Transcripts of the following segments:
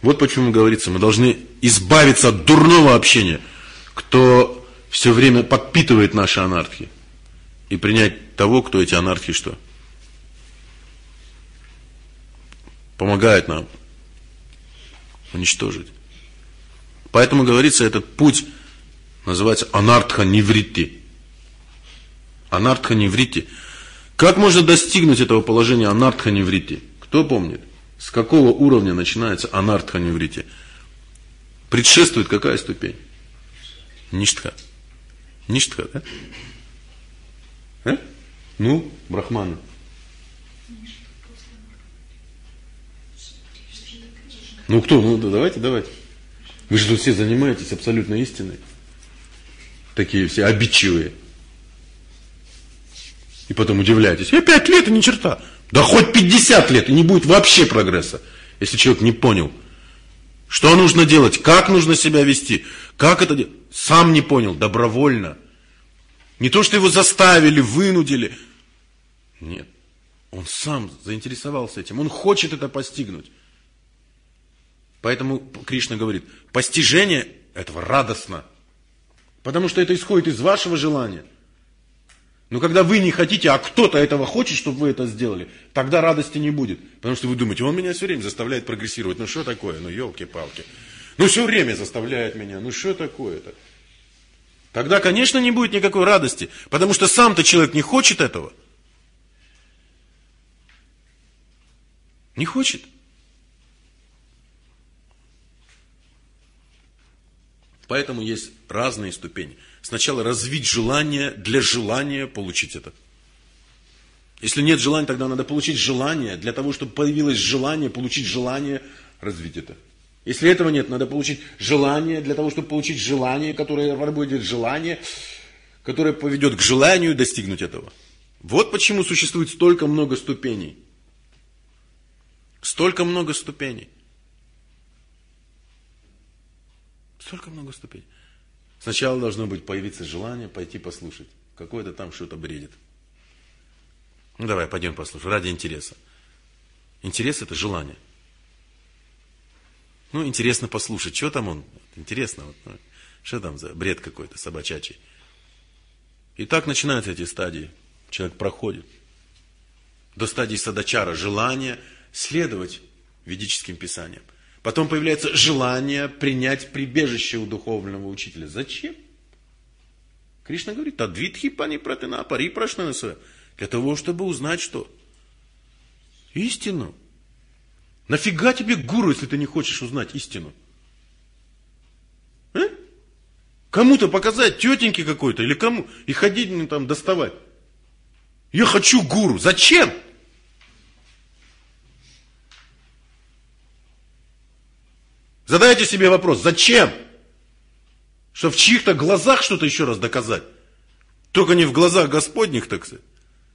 Вот почему говорится, мы должны избавиться от дурного общения, кто все время подпитывает наши анархии, и принять того, кто эти анархии что? Помогает нам уничтожить. Поэтому говорится, этот путь называется анартха-нивритти. Анартха-нивритти. Как можно достигнуть этого положения анартха-нивритти? Кто помнит? С какого уровня начинается анартха-нивритти? Предшествует какая ступень? Ништха. Ништха, да? Ну, брахманы. Ну кто? Ну давайте. Вы же тут все занимаетесь абсолютной истиной. Такие все обидчивые. И потом удивляетесь. 5 лет и ни черта. Да хоть 50 лет, и не будет вообще прогресса. Если человек не понял, что нужно делать, как нужно себя вести, как это делать. Сам не понял, добровольно. Не то, что его заставили, вынудили. Нет. Он сам заинтересовался этим. Он хочет это постигнуть. Поэтому Кришна говорит, постижение этого радостно. Потому что это исходит из вашего желания. Но когда вы не хотите, а кто-то этого хочет, чтобы вы это сделали, тогда радости не будет. Потому что вы думаете, он меня все время заставляет прогрессировать. Ну что такое? Ну елки-палки. Ну все время заставляет меня. Ну что такое-то? Тогда, конечно, не будет никакой радости. Потому что сам-то человек не хочет этого. Не хочет. Поэтому есть разные ступени. Сначала развить желание для желания получить это. Если нет желания, тогда надо получить желание. Для того, чтобы появилось желание, получить желание, развить это. Если этого нет, надо получить желание. Для того, чтобы получить желание, которое пробудет желание, которое поведет к желанию достигнуть этого. Вот почему существует столько много ступеней. Столько много ступеней. Столько много ступеней. Сначала должно быть появиться желание пойти послушать. Какой-то там что-то бредит. Ну давай, пойдем послушаем, ради интереса. Интерес это желание. Ну, интересно послушать, что там он. Интересно, вот, ну, что там за бред какой-то собачачий. И так начинаются эти стадии. Человек проходит. До стадии садачара, желание следовать ведическим писаниям. Потом появляется желание принять прибежище у духовного учителя. Зачем? Кришна говорит, тадвитхи пани пратина пари прашнанаса. Для того, чтобы узнать что? Истину. Нафига тебе гуру, если ты не хочешь узнать истину? Кому-то показать, тетеньке какой-то, или кому? И ходить там доставать. Я хочу гуру. Зачем? Задайте себе вопрос, зачем? Что в чьих-то глазах что-то еще раз доказать? Только не в глазах Господних, так сказать.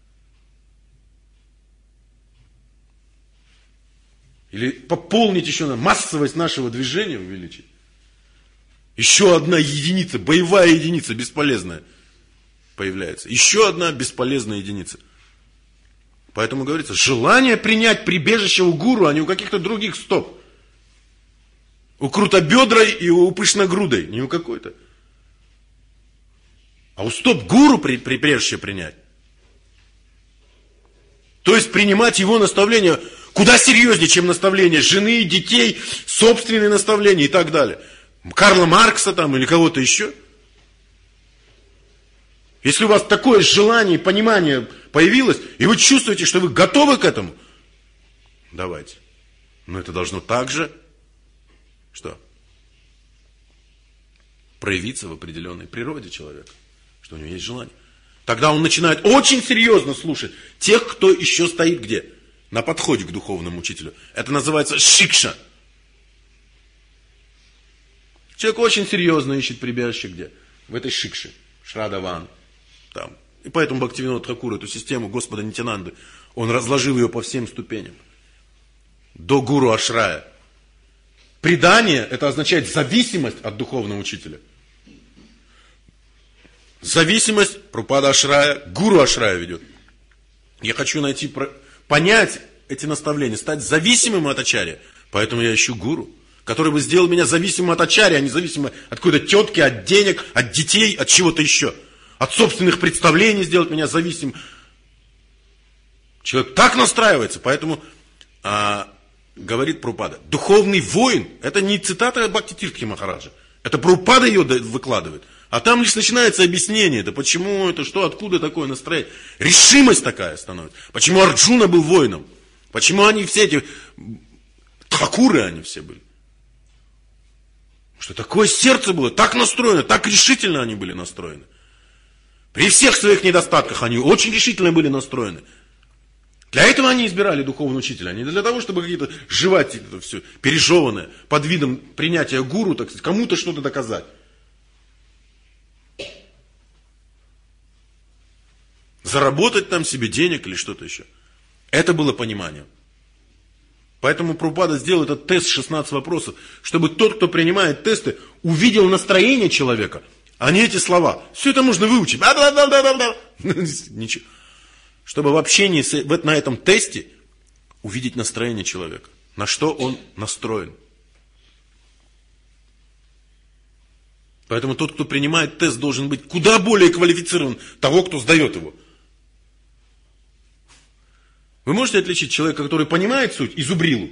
Или пополнить еще массовость нашего движения, увеличить. Еще одна единица, боевая единица, бесполезная появляется. Еще одна бесполезная единица. Поэтому говорится, желание принять прибежище у гуру, а не у каких-то других стоп. У крутобедрой и у пышногрудой, не у какой-то. А у стоп-гуру прибежище принять. То есть принимать его наставления куда серьезнее, чем наставления жены, детей, собственные наставления и так далее. Карла Маркса там или кого-то еще. Если у вас такое желание и понимание появилось, и вы чувствуете, что вы готовы к этому, давайте. Но это должно также что? Проявиться в определенной природе человека, что у него есть желание. Тогда он начинает очень серьезно слушать тех, кто еще стоит где? На подходе к духовному учителю. Это называется шикша. Человек очень серьезно ищет прибежище где? В этой шикше. Шрадаван. Там. И поэтому Бхактивинод Тхакур эту систему Господа Нитянанды, он разложил ее по всем ступеням. До гуру Ашрая. Предание, это означает зависимость от духовного учителя. Зависимость, Прабхупада Ашрая, гуру Ашрая ведет. Я хочу понять эти наставления, стать зависимым от ачарьи. Поэтому я ищу гуру. который бы сделал меня зависимым от ачарьи, а не зависимым от какой-то тетки, от денег, от детей, от чего-то еще. От собственных представлений сделать меня зависимым. Человек так настраивается, поэтому говорит Прабхупада, духовный воин, это не цитата Бхакти-Тиртхи Махараджа, это Прабхупада ее выкладывает. А там лишь начинается объяснение, это почему, это что, откуда такое настроение. Решимость такая становится. Почему Арджуна был воином? Почему они все эти тхакуры они все были? Что такое сердце было, так настроено, так решительно они были настроены. При всех своих недостатках они очень решительно были настроены. Для этого они избирали духовного учителя, а не для того, чтобы какие-то жевать это все пережеванное под видом принятия гуру, так сказать, кому-то что-то доказать. Заработать там себе денег или что-то еще. Это было понимание. Поэтому Прабхупада сделал этот тест 16 вопросов, чтобы тот, кто принимает тесты, увидел настроение человека, а не эти слова. Все это можно выучить. Ничего. Чтобы в общении на этом тесте увидеть настроение человека. На что он настроен. Поэтому тот, кто принимает тест, должен быть куда более квалифицирован того, кто сдает его. Вы можете отличить человека, который понимает суть, и зубрилу?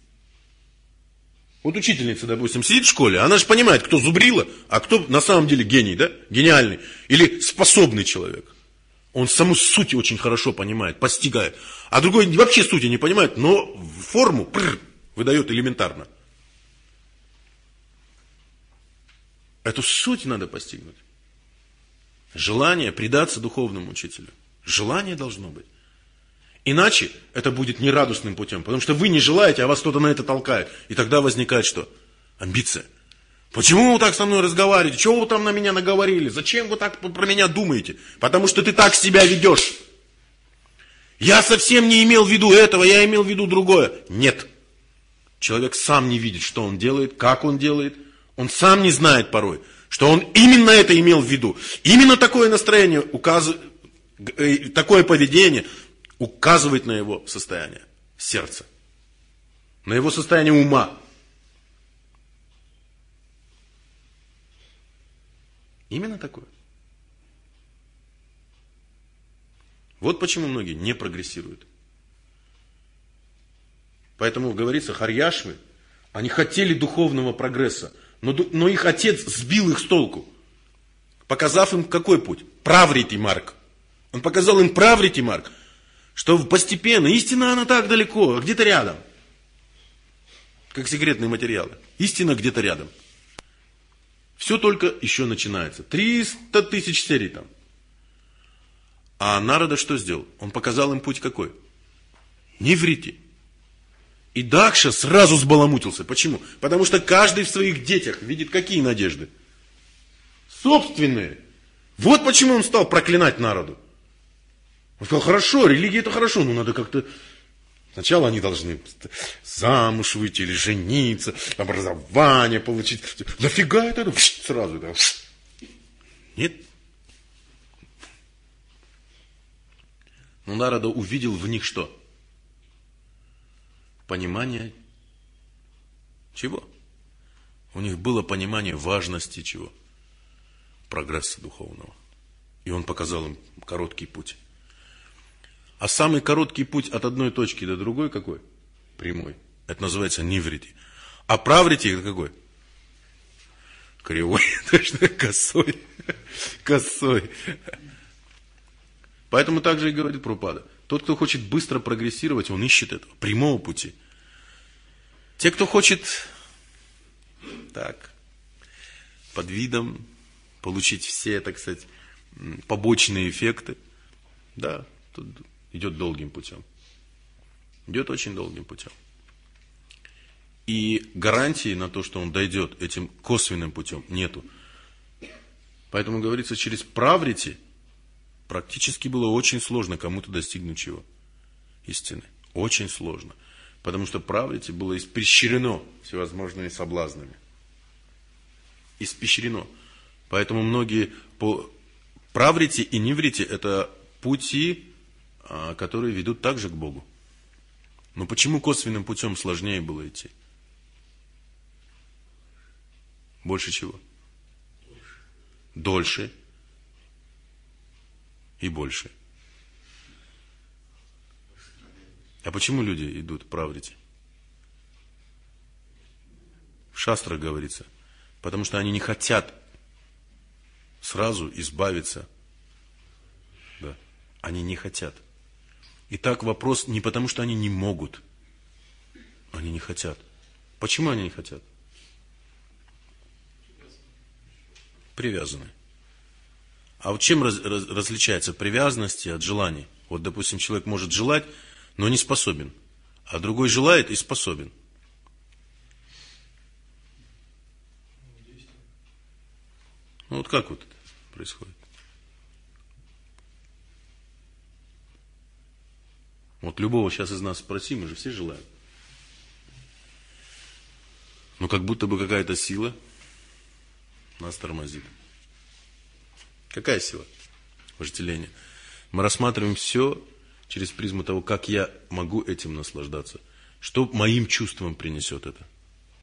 Вот учительница, допустим, сидит в школе, она же понимает, кто зубрила, а кто на самом деле гений, да? Гениальный. Или способный человек. Он саму суть очень хорошо понимает, постигает. А другой вообще сути не понимает, но форму выдает элементарно. Эту суть надо постигнуть. Желание предаться духовному учителю. Желание должно быть. Иначе это будет нерадостным путем, потому что вы не желаете, а вас кто-то на это толкает. И тогда возникает что? Амбиция. Почему вы так со мной разговариваете? Чего вы там на меня наговорили? Зачем вы так про меня думаете? Потому что ты так себя ведешь. Я совсем не имел в виду этого, я имел в виду другое. Нет. Человек сам не видит, что он делает, как он делает. Он сам не знает порой, что он именно это имел в виду. Именно такое настроение, такое поведение указывает на его состояние сердца, на его состояние ума. Именно такое. Вот почему многие не прогрессируют. Поэтому говорится, харьяшвы, они хотели духовного прогресса, но их отец сбил их с толку, показав им какой путь? Праврити марк. Он показал им праврити марк, что постепенно, истина она так далеко, где-то рядом. Как секретные материалы. Истина где-то рядом. Все только еще начинается. 300 тысяч серий там. А Нарада что сделал? Он показал им путь какой? Не врите. И Дакша сразу сбаламутился. Почему? Потому что каждый в своих детях видит какие надежды? Собственные. Вот почему он стал проклинать Нараду. Он сказал, хорошо, религия это хорошо, но надо как-то... Сначала они должны замуж выйти или жениться, образование получить. Нафига это? Сразу. Да. Нет. Но Нарада увидел в них что? Понимание чего? У них было понимание важности чего? Прогресса духовного. И он показал им короткий путь. А самый короткий путь от одной точки до другой какой? Прямой. Это называется ниврити. А праврити это какой? Кривой. Точно, косой. Косой. Поэтому также и говорит Прабхупада. Тот, кто хочет быстро прогрессировать, он ищет этого прямого пути. Те, кто хочет так, под видом получить все, так сказать, побочные эффекты, да, тут идет долгим путем. Идет очень долгим путем. И гарантии на то, что он дойдет этим косвенным путем, нету. Поэтому говорится, через праврити практически было очень сложно кому-то достигнуть чего? Истины. Очень сложно. Потому что праврити было испещрено всевозможными соблазнами. Испещрено. Поэтому многие по праврити и ниврити это пути, которые ведут также к Богу. Но почему косвенным путем сложнее было идти? Больше чего? Дольше и больше. А почему люди идут в праврити? В шастрах говорится, потому что они не хотят сразу избавиться. Да. Они не хотят. Итак, вопрос не потому, что они не могут. Они не хотят. Почему они не хотят? Привязаны. А вот чем различается привязанность от желаний? Вот, допустим, человек может желать, но не способен. А другой желает и способен. Ну вот как вот это происходит? Вот любого сейчас из нас спроси, мы же все желаем. Но как будто бы какая-то сила нас тормозит. Какая сила? Вожделение. Мы рассматриваем все через призму того, как я могу этим наслаждаться. Что моим чувствам принесет это.